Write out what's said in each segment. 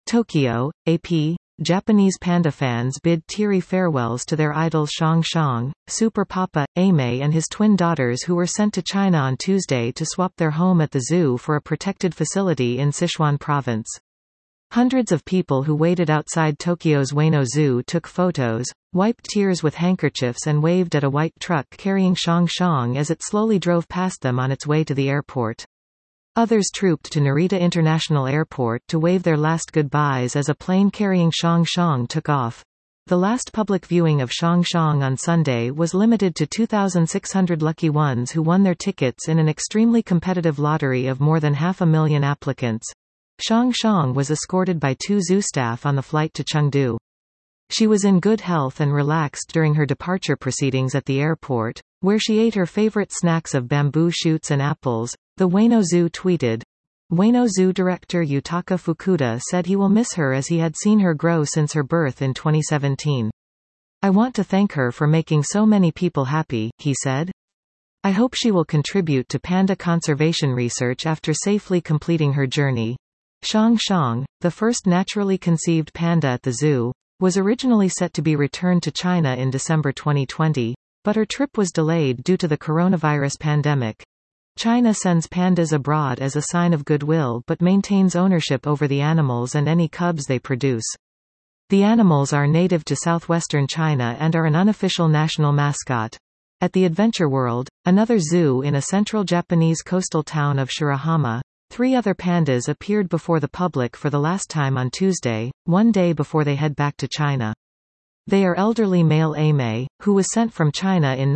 Tokyo, AP. Japanese panda fans bid teary farewells to their idol Xiang Xiang, Super Papa, Aimee and his twin daughters who were sent to China on Tuesday to swap their home at the zoo for a protected facility in Sichuan province. Hundreds of people who waited outside Tokyo's Ueno Zoo took photos, wiped tears with handkerchiefs and waved at a white truck carrying Xiang Xiang as it slowly drove past them on its way to the airport. Others trooped to Narita International Airport to wave their last goodbyes as a plane carrying Xiang Xiang took off. The last public viewing of Xiang Xiang on Sunday was limited to 2,600 lucky ones who won their tickets in an extremely competitive lottery of more than 500,000 applicants. Xiang Xiang was escorted by 2 zoo staff on the flight to Chengdu. She was in good health and relaxed during her departure proceedings at the airport, where she ate her favorite snacks of bamboo shoots and apples, the Ueno Zoo tweeted. Ueno Zoo director Yutaka Fukuda said he will miss her as he had seen her grow since her birth in 2017. I want to thank her for making so many people happy, he said. I hope she will contribute to panda conservation research after safely completing her journey. Xiang Xiang, the first naturally conceived panda at the zoo, was originally set to be returned to China in December 2020, but her trip was delayed due to the coronavirus pandemic. China sends pandas abroad as a sign of goodwill but maintains ownership over the animals and any cubs they produce. The animals are native to southwestern China and are an unofficial national mascot. At the Adventure World, another zoo in a central Japanese coastal town of Shirahama, 3 other pandas appeared before the public for the last time on Tuesday, one day before they head back to China. They are elderly male Aimee, who was sent from China in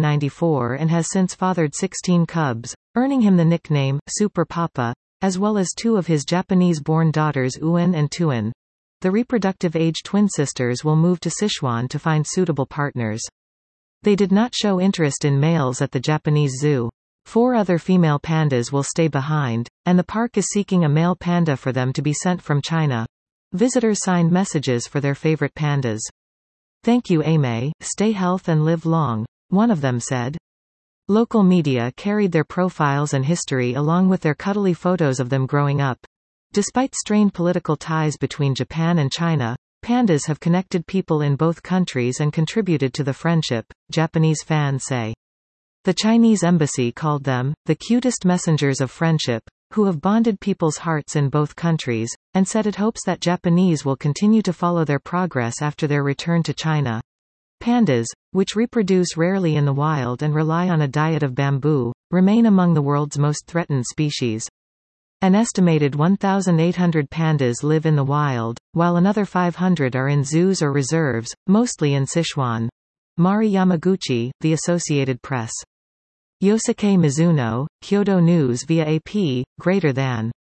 1994 and has since fathered 16 cubs, earning him the nickname, Super Papa, as well as 2 of his Japanese-born daughters Uan and Tuan. The reproductive-age twin sisters will move to Sichuan to find suitable partners. They did not show interest in males at the Japanese zoo. 4 other female pandas will stay behind, and the park is seeking a male panda for them to be sent from China. Visitors signed messages for their favorite pandas. Thank you Aimee, stay healthy and live long, one of them said. Local media carried their profiles and history along with their cuddly photos of them growing up. Despite strained political ties between Japan and China, pandas have connected people in both countries and contributed to the friendship, Japanese fans say. The Chinese embassy called them, the cutest messengers of friendship, who have bonded people's hearts in both countries, and said it hopes that Japanese will continue to follow their progress after their return to China. Pandas, which reproduce rarely in the wild and rely on a diet of bamboo, remain among the world's most threatened species. An estimated 1,800 pandas live in the wild, while another 500 are in zoos or reserves, mostly in Sichuan. Mari Yamaguchi, The Associated Press. Yosuke Mizuno, Kyodo News via AP, greater than.